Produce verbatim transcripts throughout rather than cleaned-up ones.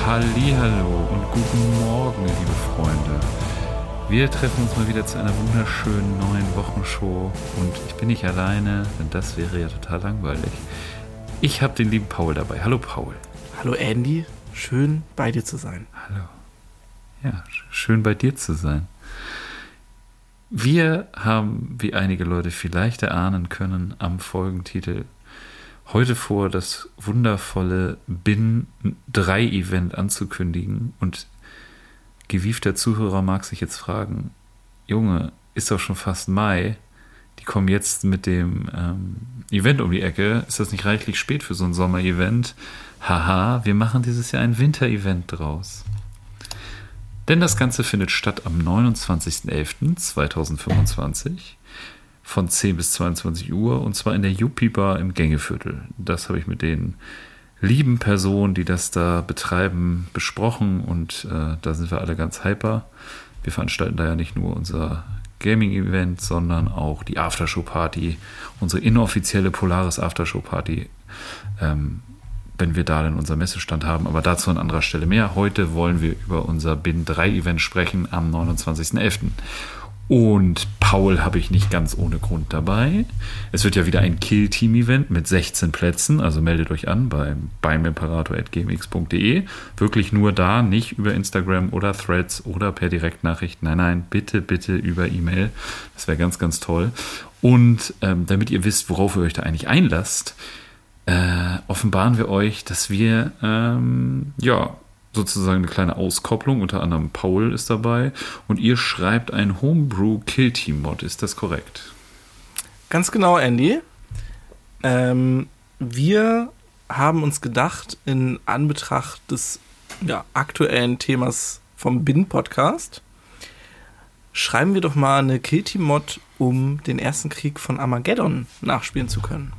Hallihallo und guten Morgen, liebe Freunde. Wir treffen uns mal wieder zu einer wunderschönen neuen Wochenshow und ich bin nicht alleine, denn das wäre ja total langweilig. Ich habe den lieben Paul dabei. Hallo Paul. Hallo Andy, schön bei dir zu sein. Hallo. Ja, schön bei dir zu sein. Wir haben, wie einige Leute vielleicht erahnen können, am Folgentitel heute vor, das wundervolle B I N drei Event anzukündigen. Und gewiefter Zuhörer mag sich jetzt fragen, Junge, ist doch schon fast Mai, die kommen jetzt mit dem ähm, Event um die Ecke. Ist das nicht reichlich spät für so ein Sommer-Event? Haha, wir machen dieses Jahr ein Winter-Event draus. Denn das Ganze findet statt am neunundzwanzigsten elften zweitausendfünfundzwanzig von zehn bis zweiundzwanzig Uhr und zwar in der Yuppie Bar im Gängeviertel. Das habe ich mit den lieben Personen, die das da betreiben, besprochen und äh, da sind wir alle ganz hyper. Wir veranstalten da ja nicht nur unser Gaming-Event, sondern auch die Aftershow-Party, unsere inoffizielle Polaris Aftershow-Party, ähm, wenn wir da dann unser Messestand haben, aber dazu an anderer Stelle mehr. Heute wollen wir über unser B I N drei Event sprechen am neunundzwanzigsten elften Und Paul habe ich nicht ganz ohne Grund dabei. Es wird ja wieder ein Kill-Team-Event mit sechzehn Plätzen, also meldet euch an beim beim imperator at gmx punkt de. Wirklich nur da, nicht über Instagram oder Threads oder per Direktnachricht. Nein, nein, bitte, bitte über E-Mail. Das wäre ganz, ganz toll. Und ähm, damit ihr wisst, worauf ihr euch da eigentlich einlasst, äh, offenbaren wir euch, dass wir, ähm, ja, sozusagen eine kleine Auskopplung, unter anderem Paul ist dabei und ihr schreibt ein Homebrew Kill Team Mod, ist das korrekt? Ganz genau, Andy. Ähm, wir haben uns gedacht, in Anbetracht des ja, aktuellen Themas vom B I N-Podcast, schreiben wir doch mal eine Kill Team Mod, um den ersten Krieg von Armageddon nachspielen zu können.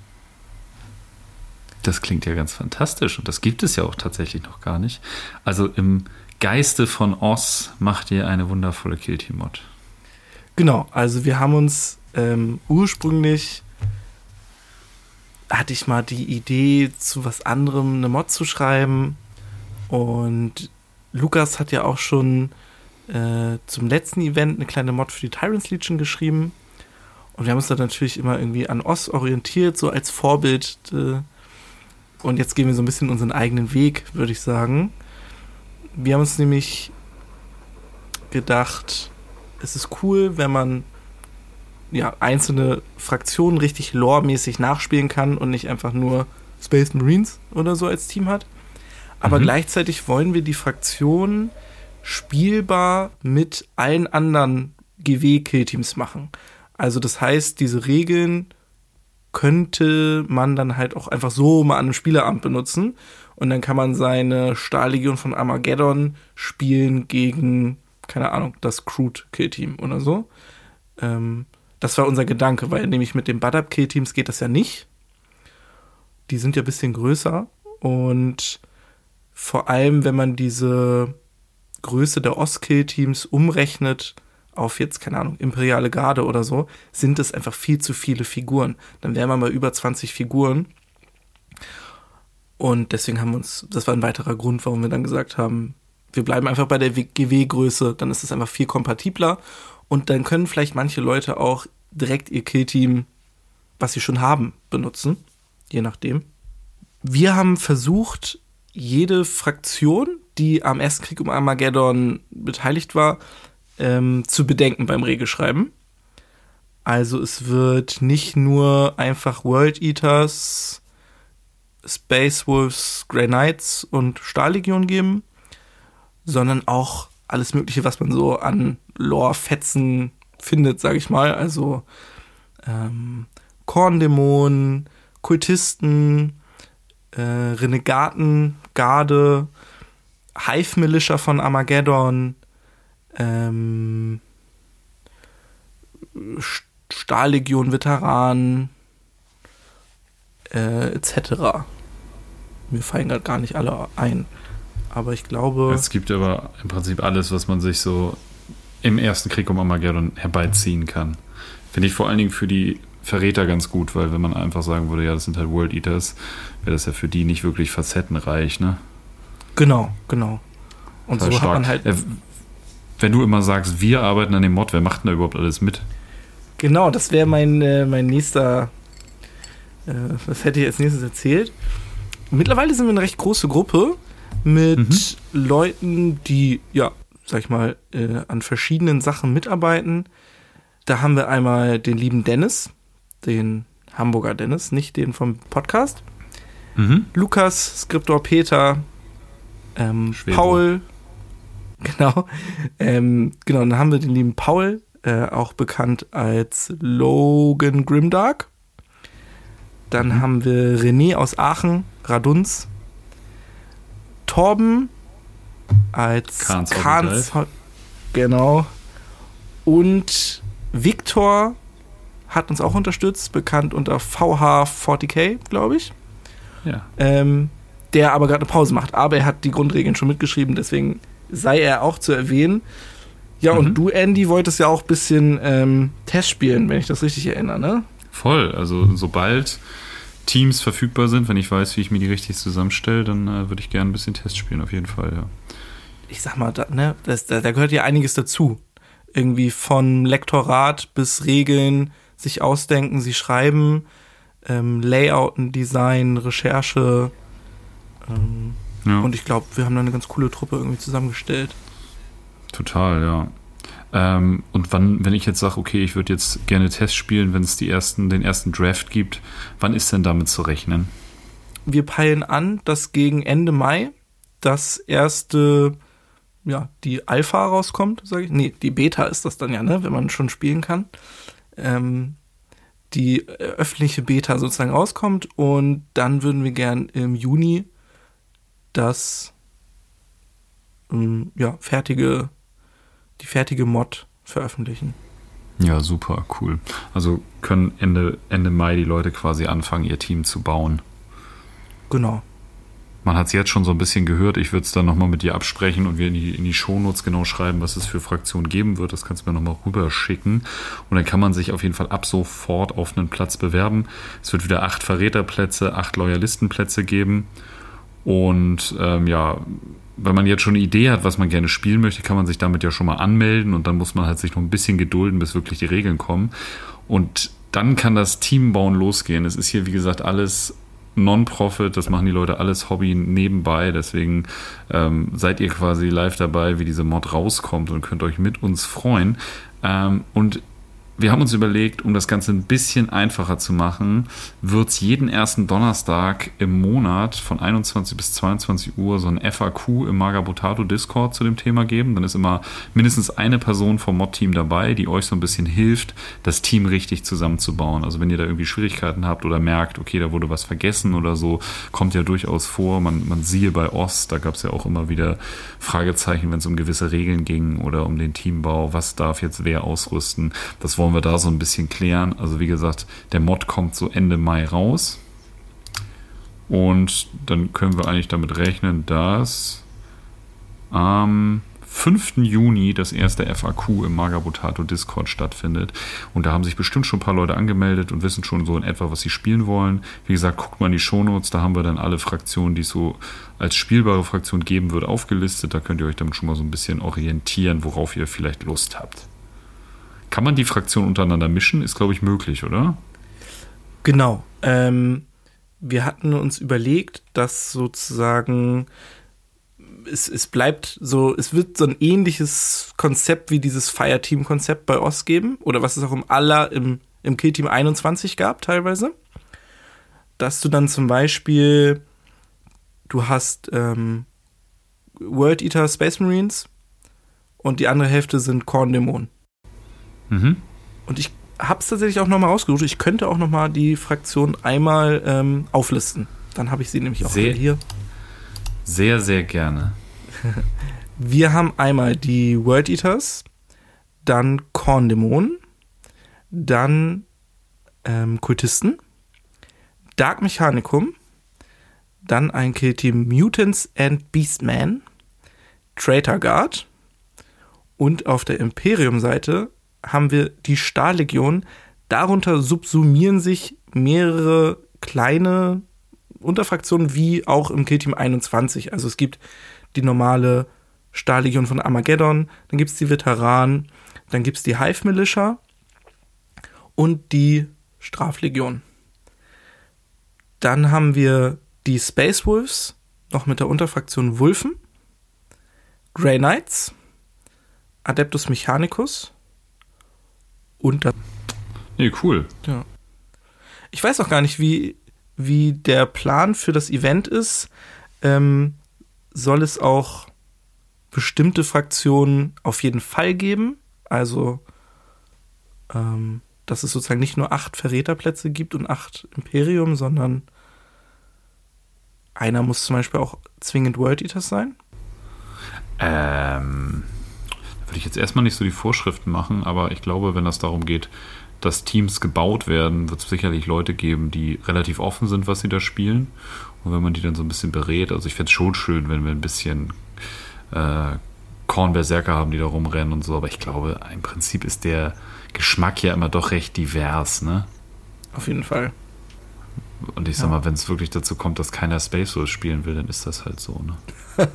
Das klingt ja ganz fantastisch und das gibt es ja auch tatsächlich noch gar nicht. Also im Geiste von Oz macht ihr eine wundervolle Kill-Team-Mod. Genau, also wir haben uns ähm, ursprünglich, hatte ich mal die Idee, zu was anderem eine Mod zu schreiben und Lukas hat ja auch schon äh, zum letzten Event eine kleine Mod für die Tyrant's Legion geschrieben und wir haben uns dann natürlich immer irgendwie an Oz orientiert, so als Vorbild. Äh, Und jetzt gehen wir so ein bisschen unseren eigenen Weg, würde ich sagen. Wir haben uns nämlich gedacht, es ist cool, wenn man ja, einzelne Fraktionen richtig loremäßig nachspielen kann und nicht einfach nur Space Marines oder so als Team hat. Aber mhm. gleichzeitig wollen wir die Fraktionen spielbar mit allen anderen G W-Killteams machen. Also das heißt, diese Regeln könnte man dann halt auch einfach so mal an einem Spieleabend benutzen und dann kann man seine Stahllegion von Armageddon spielen gegen, keine Ahnung, das Crude-Kill-Team oder so. Ähm, das war unser Gedanke, weil nämlich mit den Bad-Up-Kill-Teams geht das ja nicht. Die sind ja ein bisschen größer und vor allem, wenn man diese Größe der Oz-Kill-Teams umrechnet auf jetzt, keine Ahnung, Imperiale Garde oder so, sind es einfach viel zu viele Figuren. Dann wären wir mal über zwanzig Figuren. Und deswegen haben wir uns, das war ein weiterer Grund, warum wir dann gesagt haben, wir bleiben einfach bei der G W-Größe, dann ist es einfach viel kompatibler. Und dann können vielleicht manche Leute auch direkt ihr Killteam, was sie schon haben, benutzen. Je nachdem. Wir haben versucht, jede Fraktion, die am ersten Krieg um Armageddon beteiligt war, Ähm, zu bedenken beim Regelschreiben. Also es wird nicht nur einfach World Eaters, Space Wolves, Grey Knights und Stahllegion geben, sondern auch alles Mögliche, was man so an Lore-Fetzen findet, sag ich mal. Also ähm, Korndämonen, Kultisten, äh, Renegaten, Garde, Hive-Militia von Armageddon, Ähm, Stahllegion-Veteranen äh, et cetera. Mir fallen gerade gar nicht alle ein. Aber ich glaube... Es gibt aber im Prinzip alles, was man sich so im ersten Krieg um Armageddon herbeiziehen kann. Finde ich vor allen Dingen für die Verräter ganz gut, weil wenn man einfach sagen würde, ja, das sind halt World Eaters, wäre das ja für die nicht wirklich facettenreich, ne? Genau, genau. Und Total so stark. hat man halt... Äh, wenn du immer sagst, wir arbeiten an dem Mod, wer macht denn da überhaupt alles mit? Genau, das wäre mein, äh, mein nächster... Äh, was hätte ich als nächstes erzählt? Mittlerweile sind wir eine recht große Gruppe mit mhm. Leuten, die, ja, sag ich mal, äh, an verschiedenen Sachen mitarbeiten. Da haben wir einmal den lieben Dennis, den Hamburger Dennis, nicht den vom Podcast. Mhm. Lukas, Skriptor Peter, ähm, Paul, genau, ähm, genau, dann haben wir den lieben Paul, äh, auch bekannt als Logan Grimdark. Dann mhm. haben wir René aus Aachen, Radunz, Torben als Kahns, Kahns, genau, und Viktor hat uns auch unterstützt, bekannt unter V H vierzig K, glaube ich. Ja. Ähm, der aber gerade eine Pause macht. Aber er hat die Grundregeln schon mitgeschrieben, deswegen sei er auch zu erwähnen. Ja, mhm. und du, Andy, wolltest ja auch ein bisschen ähm, Test spielen, wenn ich das richtig erinnere, ne? Voll. Also sobald Teams verfügbar sind, wenn ich weiß, wie ich mir die richtig zusammenstelle, dann äh, würde ich gerne ein bisschen Test spielen, auf jeden Fall, ja. Ich sag mal, da, ne, das, da, da gehört ja einiges dazu. Irgendwie von Lektorat bis Regeln, sich ausdenken, sie schreiben, ähm, Layouten, Design, Recherche. Ähm, ja. Und ich glaube, wir haben da eine ganz coole Truppe irgendwie zusammengestellt. Total, ja. Ähm, und wann, wenn ich jetzt sage, okay, ich würde jetzt gerne Test spielen, wenn es die ersten, den ersten Draft gibt, wann ist denn damit zu rechnen? Wir peilen an, dass gegen Ende Mai das erste, ja, die Alpha rauskommt, sage ich. Nee, die Beta ist das dann ja, ne, wenn man schon spielen kann. Ähm, die öffentliche Beta sozusagen rauskommt und dann würden wir gern im Juni das ähm, ja, fertige, die fertige Mod veröffentlichen. Ja, super, cool. Also können Ende, Ende Mai die Leute quasi anfangen, ihr Team zu bauen. Genau. Man hat es jetzt schon so ein bisschen gehört. Ich würde es dann nochmal mit dir absprechen und wir in die, in die Shownotes genau schreiben, was es für Fraktionen geben wird. Das kannst du mir nochmal rüberschicken. Und dann kann man sich auf jeden Fall ab sofort auf einen Platz bewerben. Es wird wieder acht Verräterplätze, acht Loyalistenplätze geben. Und ähm, ja, wenn man jetzt schon eine Idee hat, was man gerne spielen möchte, kann man sich damit ja schon mal anmelden. Und dann muss man halt sich noch ein bisschen gedulden, bis wirklich die Regeln kommen. Und dann kann das Teambauen losgehen. Es ist hier, wie gesagt, alles Non-Profit, das machen die Leute alles Hobby nebenbei, deswegen ähm, seid ihr quasi live dabei, wie diese Mod rauskommt und könnt euch mit uns freuen. Ähm, und wir haben uns überlegt, um das Ganze ein bisschen einfacher zu machen, wird es jeden ersten Donnerstag im Monat von einundzwanzig bis zweiundzwanzig Uhr so ein F A Q im Magabotato Discord zu dem Thema geben. Dann ist immer mindestens eine Person vom Mod-Team dabei, die euch so ein bisschen hilft, das Team richtig zusammenzubauen. Also wenn ihr da irgendwie Schwierigkeiten habt oder merkt, okay, da wurde was vergessen oder so, kommt ja durchaus vor. Man, man siehe bei Ost, da gab es ja auch immer wieder Fragezeichen, wenn es um gewisse Regeln ging oder um den Teambau. Was darf jetzt wer ausrüsten? Das wollen wir da so ein bisschen klären. Also wie gesagt, der Mod kommt so Ende Mai raus und dann können wir eigentlich damit rechnen, dass am fünften Juni das erste F A Q im Magabotato Discord stattfindet und da haben sich bestimmt schon ein paar Leute angemeldet und wissen schon so in etwa, was sie spielen wollen. Wie gesagt, guckt mal in die Shownotes, da haben wir dann alle Fraktionen, die es so als spielbare Fraktion geben wird, aufgelistet. Da könnt ihr euch damit schon mal so ein bisschen orientieren, worauf ihr vielleicht Lust habt. Kann man die Fraktionen untereinander mischen? Ist, glaube ich, möglich, oder? Genau. Ähm, wir hatten uns überlegt, dass sozusagen es, es bleibt so, es wird so ein ähnliches Konzept wie dieses Fireteam-Konzept bei Ost geben oder was es auch im aller im, im Killteam einundzwanzig gab teilweise. Dass du dann zum Beispiel, du hast ähm, World Eater Space Marines und die andere Hälfte sind Korn-Dämonen. Mhm. Und ich habe es tatsächlich auch nochmal rausgesucht. Ich könnte auch nochmal die Fraktion einmal ähm, auflisten. Dann habe ich sie nämlich auch sehr, hier. Sehr, sehr gerne. Wir haben einmal die World Eaters, dann Korn-Dämonen, dann ähm, Kultisten, Dark Mechanicum, dann ein Killteam Mutants and Beastman, Traitor Guard und auf der Imperium-Seite haben wir die Stahllegion. Darunter subsumieren sich mehrere kleine Unterfraktionen wie auch im Killteam einundzwanzig. Also es gibt die normale Stahllegion von Armageddon, dann gibt es die Veteranen, dann gibt es die Hive Militia und die Straflegion. Dann haben wir die Space Wolves, noch mit der Unterfraktion Wulfen, Grey Knights, Adeptus Mechanicus und das. Nee, cool. Ja. Ich weiß auch gar nicht, wie, wie der Plan für das Event ist. Ähm, soll es auch bestimmte Fraktionen auf jeden Fall geben? Also, ähm, dass es sozusagen nicht nur acht Verräterplätze gibt und acht Imperium, sondern einer muss zum Beispiel auch zwingend World Eaters sein? Ähm, da würde ich jetzt erstmal nicht so die Vorschriften machen, aber ich glaube, wenn das darum geht, dass Teams gebaut werden, wird es sicherlich Leute geben, die relativ offen sind, was sie da spielen. Und wenn man die dann so ein bisschen berät, also ich fände es schon schön, wenn wir ein bisschen äh, Kornberserker haben, die da rumrennen und so, aber ich glaube, im Prinzip ist der Geschmack ja immer doch recht divers, ne? Auf jeden Fall. Und ich sag mal, wenn es wirklich dazu kommt, dass keiner Space Wolves spielen will, dann ist das halt so, ne?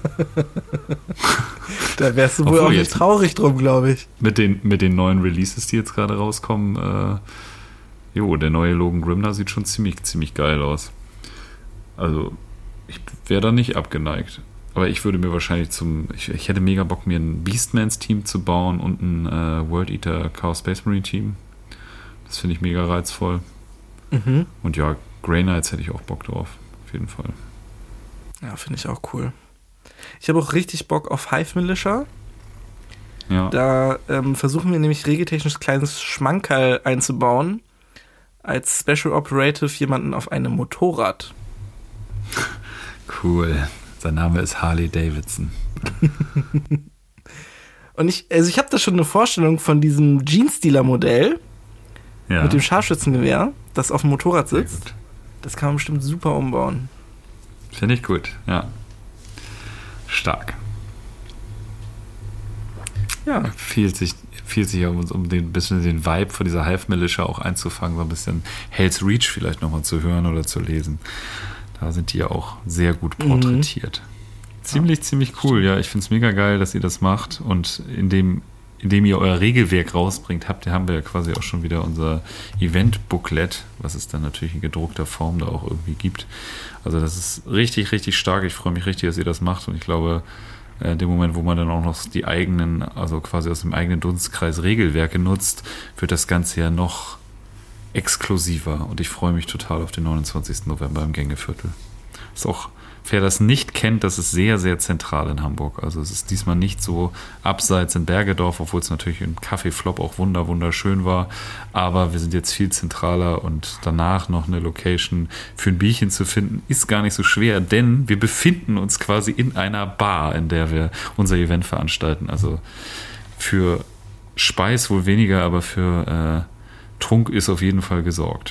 Da wärst du wohl auch nicht traurig drum, glaube ich. Mit den, mit den neuen Releases, die jetzt gerade rauskommen, äh, jo, der neue Logan Grimnar sieht schon ziemlich, ziemlich geil aus. Also, ich wäre da nicht abgeneigt. Aber ich würde mir wahrscheinlich zum, ich, ich hätte mega Bock, mir ein Beastmans-Team zu bauen und ein äh, World Eater Chaos Space Marine Team. Das finde ich mega reizvoll. Mhm. Und ja, Grey Knights hätte ich auch Bock drauf. Auf jeden Fall. Ja, finde ich auch cool. Ich habe auch richtig Bock auf Hive Militia. Ja. Da ähm, versuchen wir nämlich regeltechnisch kleines Schmankerl einzubauen. Als Special Operative jemanden auf einem Motorrad. Cool. Sein Name ist Harley Davidson. Und ich, also ich habe da schon eine Vorstellung von diesem Jeans-Dealer-Modell Ja. mit dem Scharfschützengewehr, das auf dem Motorrad Sehr sitzt. gut. Das kann man bestimmt super umbauen. Finde ich gut, ja. Stark. Ja. Fiel sich, fiel sich um, um den bisschen den Vibe von dieser Hive Militia auch einzufangen, so ein bisschen Hell's Reach vielleicht nochmal zu hören oder zu lesen. Da sind die ja auch sehr gut porträtiert. Mhm. Ziemlich, ja. ziemlich cool, ja. Ich finde es mega geil, dass ihr das macht. Und indem, indem ihr euer Regelwerk rausbringt, habt, haben wir ja quasi auch schon wieder unser Event-Booklet, was es dann natürlich in gedruckter Form da auch irgendwie gibt. Also das ist richtig, richtig stark. Ich freue mich richtig, dass ihr das macht. Und ich glaube, in dem Moment, wo man dann auch noch die eigenen, also quasi aus dem eigenen Dunstkreis Regelwerke nutzt, wird das Ganze ja noch exklusiver. Und ich freue mich total auf den neunundzwanzigsten November im Gängeviertel. Ist auch, wer das nicht kennt, das ist sehr, sehr zentral in Hamburg. Also es ist diesmal nicht so abseits in Bergedorf, obwohl es natürlich im Café Flop auch wunder, wunderschön war. Aber wir sind jetzt viel zentraler und danach noch eine Location für ein Bierchen zu finden, ist gar nicht so schwer, denn wir befinden uns quasi in einer Bar, in der wir unser Event veranstalten. Also für Speis wohl weniger, aber für äh, Trunk ist auf jeden Fall gesorgt.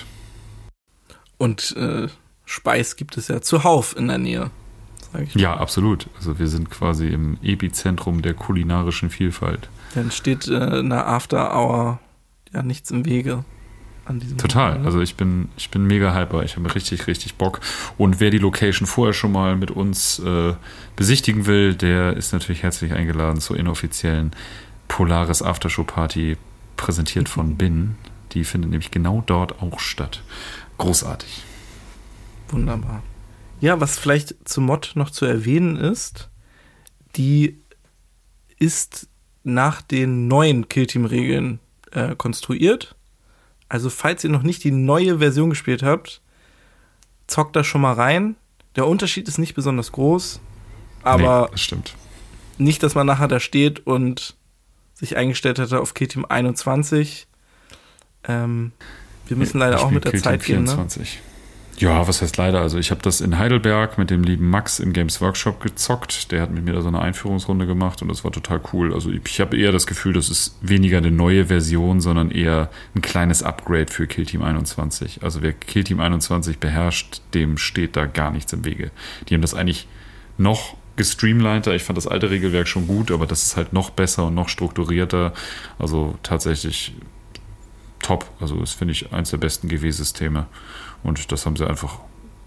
Und äh, Speis gibt es ja zuhauf in der Nähe, sage ich mal. Ja, absolut. Also wir sind quasi im Epizentrum der kulinarischen Vielfalt. Dann steht äh, in der After Hour ja nichts im Wege an diesem Total. Wochenende. Also ich bin, ich bin mega hyper. Ich habe richtig, richtig Bock. Und wer die Location vorher schon mal mit uns äh, besichtigen will, der ist natürlich herzlich eingeladen zur inoffiziellen Polaris Aftershow Party, präsentiert von Bin. Die findet nämlich genau dort auch statt. Großartig. Wunderbar. Ja, was vielleicht zu Mod noch zu erwähnen ist, die ist nach den neuen Killteam-Regeln äh, konstruiert. Also falls ihr noch nicht die neue Version gespielt habt, zockt da schon mal rein. Der Unterschied ist nicht besonders groß, aber nee, das stimmt. Nicht, dass man nachher da steht und sich eingestellt hatte auf Killteam einundzwanzig. Ähm, wir müssen leider ich auch mit der Killteam Zeit gehen, vierundzwanzig. Ne? Ja, was heißt leider? Also ich habe das in Heidelberg mit dem lieben Max im Games Workshop gezockt. Der hat mit mir da so eine Einführungsrunde gemacht und das war total cool. Also ich habe eher das Gefühl, das ist weniger eine neue Version, sondern eher ein kleines Upgrade für Killteam einundzwanzig. Also wer Killteam einundzwanzig beherrscht, dem steht da gar nichts im Wege. Die haben das eigentlich noch gestreamliner. Ich fand das alte Regelwerk schon gut, aber das ist halt noch besser und noch strukturierter. Also tatsächlich top. Also das finde ich eins der besten G W-Systeme. Und das haben sie einfach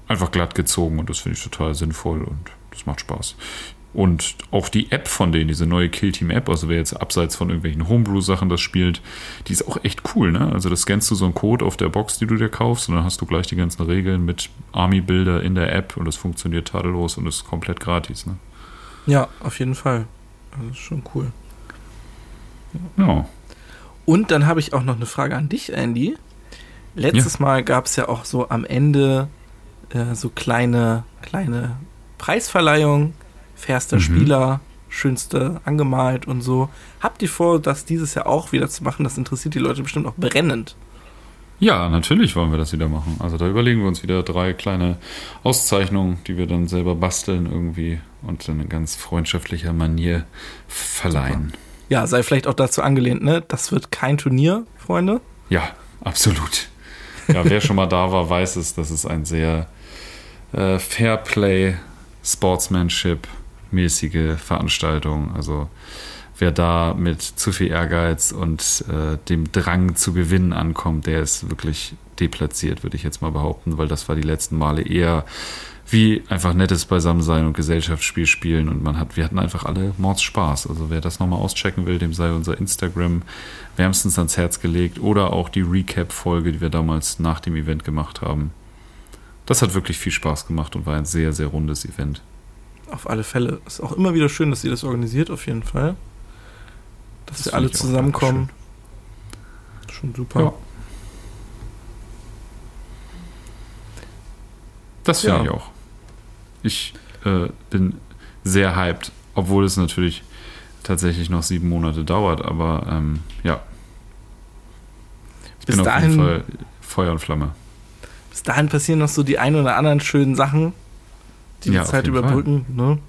einfach glatt gezogen und das finde ich total sinnvoll und das macht Spaß. Und auch die App von denen, diese neue Killteam-App, also wer jetzt abseits von irgendwelchen Homebrew-Sachen das spielt, die ist auch echt cool, ne? Also das scannst du so einen Code auf der Box, die du dir kaufst und dann hast du gleich die ganzen Regeln mit Army-Bilder in der App und das funktioniert tadellos und ist komplett gratis, ne? Ja, auf jeden Fall. Das ist schon cool. Ja. ja. Und dann habe ich auch noch eine Frage an dich, Andy. Letztes ja. Mal gab es ja auch so am Ende äh, so kleine, kleine Preisverleihungen. Fairster mhm. Spieler, schönste angemalt und so. Habt ihr vor, das dieses Jahr auch wieder zu machen? Das interessiert die Leute bestimmt auch brennend. Ja, natürlich wollen wir das wieder machen. Also da überlegen wir uns wieder drei kleine Auszeichnungen, die wir dann selber basteln irgendwie und in ganz freundschaftlicher Manier verleihen. Super. Ja, sei vielleicht auch dazu angelehnt, ne? Das wird kein Turnier, Freunde. Ja, absolut. Ja, wer schon mal da war, weiß es, das ist ein sehr äh, Fairplay, Sportsmanship mäßige Veranstaltung. Also wer da mit zu viel Ehrgeiz und äh, dem Drang zu gewinnen ankommt, der ist wirklich deplatziert, würde ich jetzt mal behaupten, weil das war die letzten Male eher wie einfach nettes Beisammensein und Gesellschaftsspiel spielen und man hat, wir hatten einfach alle Mordspaß. Also wer das nochmal auschecken will, dem sei unser Instagram wärmstens ans Herz gelegt oder auch die Recap-Folge, die wir damals nach dem Event gemacht haben. Das hat wirklich viel Spaß gemacht und war ein sehr, sehr rundes Event. Auf alle Fälle. Ist auch immer wieder schön, dass ihr das organisiert, auf jeden Fall. Dass das wir alle zusammenkommen. Schon super. Ja. Das finde ja. ich auch. Ich äh, bin sehr hyped, obwohl es natürlich tatsächlich noch sieben Monate dauert, aber ähm, ja. Ich bis bin dahin, auf jeden Fall Feuer und Flamme. Bis dahin passieren noch so die ein oder anderen schönen Sachen, die ja, die Zeit überbrücken. Ne?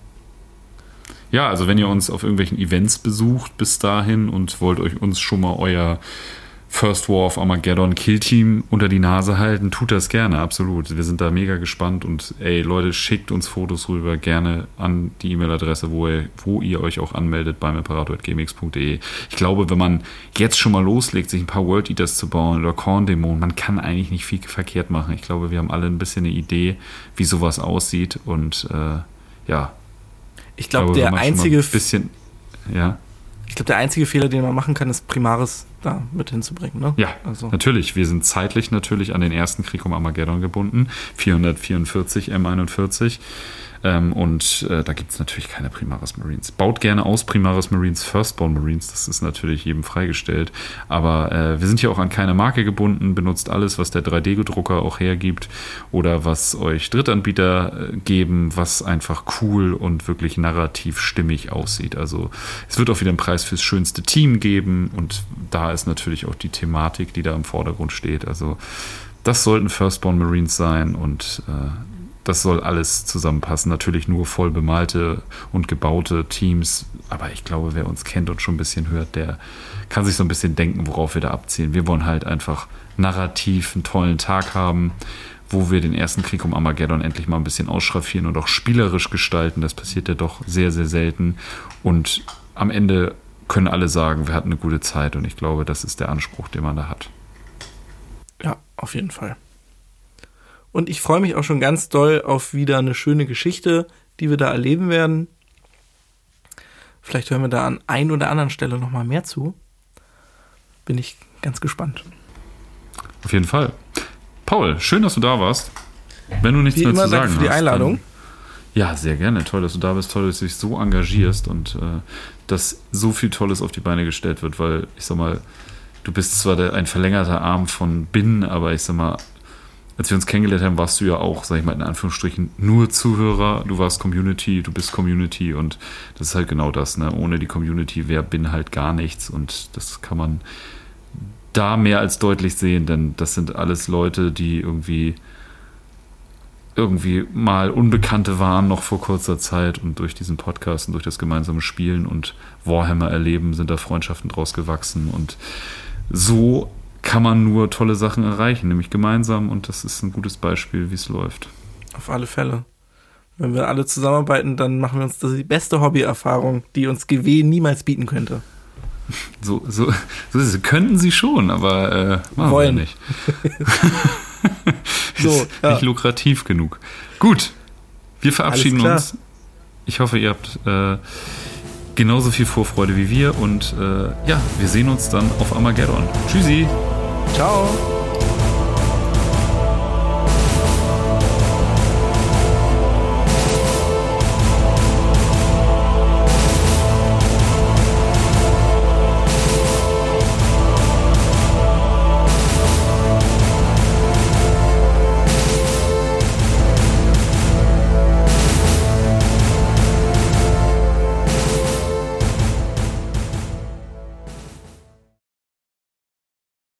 Ja, also wenn ihr uns auf irgendwelchen Events besucht bis dahin und wollt euch uns schon mal euer First War of Armageddon Killteam unter die Nase halten, tut das gerne, absolut. Wir sind da mega gespannt und ey, Leute, schickt uns Fotos rüber, gerne an die E-Mail-Adresse, wo ihr, wo ihr euch auch anmeldet beim imperator at gmx punkt de. Ich glaube, wenn man jetzt schon mal loslegt, sich ein paar World Eaters zu bauen oder Korn-Dämonen, man kann eigentlich nicht viel verkehrt machen. Ich glaube, wir haben alle ein bisschen eine Idee, wie sowas aussieht und äh, ja. Ich glaube, der einzige ein bisschen, ja. Ich glaube, der einzige Fehler, den man machen kann, ist Primaris da mit hinzubringen. Ne? Ja, also. Natürlich. Wir sind zeitlich natürlich an den ersten Krieg um Armageddon gebunden. vierhundertvierundvierzig M einundvierzig. Ähm, und äh, da gibt es natürlich keine Primaris Marines. Baut gerne aus Primaris Marines Firstborn Marines. Das ist natürlich jedem freigestellt. Aber äh, wir sind hier auch an keine Marke gebunden. Benutzt alles, was der drei D-Drucker auch hergibt oder was euch Drittanbieter äh, geben, was einfach cool und wirklich narrativ stimmig aussieht. Also es wird auch wieder einen Preis fürs schönste Team geben und da ist natürlich auch die Thematik, die da im Vordergrund steht. Also das sollten Firstborn Marines sein und äh, das soll alles zusammenpassen. Natürlich nur voll bemalte und gebaute Teams. Aber ich glaube, wer uns kennt und schon ein bisschen hört, der kann sich so ein bisschen denken, worauf wir da abzielen. Wir wollen halt einfach narrativ einen tollen Tag haben, wo wir den ersten Krieg um Armageddon endlich mal ein bisschen ausschraffieren und auch spielerisch gestalten. Das passiert ja doch sehr, sehr selten. Und am Ende können alle sagen, wir hatten eine gute Zeit. Und ich glaube, das ist der Anspruch, den man da hat. Ja, auf jeden Fall. Und ich freue mich auch schon ganz doll auf wieder eine schöne Geschichte, die wir da erleben werden. Vielleicht hören wir da an ein oder anderen Stelle nochmal mehr zu. Bin ich ganz gespannt. Auf jeden Fall. Paul, schön, dass du da warst. Wenn du nichts Wie mehr immer, zu sagen danke für die hast, Einladung. Dann, ja, sehr gerne. Toll, dass du da bist. Toll, dass du dich so engagierst und äh, dass so viel Tolles auf die Beine gestellt wird, weil ich sag mal, du bist zwar der, ein verlängerter Arm von Bin, aber ich sag mal, als wir uns kennengelernt haben, warst du ja auch, sag ich mal in Anführungsstrichen, nur Zuhörer. Du warst Community, du bist Community und das ist halt genau das. Ne? Ohne die Community wäre Bin halt gar nichts und das kann man da mehr als deutlich sehen, denn das sind alles Leute, die irgendwie irgendwie mal Unbekannte waren noch vor kurzer Zeit und durch diesen Podcast und durch das gemeinsame Spielen und Warhammer erleben sind da Freundschaften draus gewachsen und so kann man nur tolle Sachen erreichen, nämlich gemeinsam und das ist ein gutes Beispiel, wie es läuft. Auf alle Fälle. Wenn wir alle zusammenarbeiten, dann machen wir uns das die beste Hobbyerfahrung, die uns G W niemals bieten könnte. So, so, so könnten sie schon, aber äh, machen Wollen. wir nicht. So, ist ja. nicht lukrativ genug. Gut, wir verabschieden uns. Ich hoffe, ihr habt äh, genauso viel Vorfreude wie wir und äh, ja, wir sehen uns dann auf Armageddon. Tschüssi. Ciao.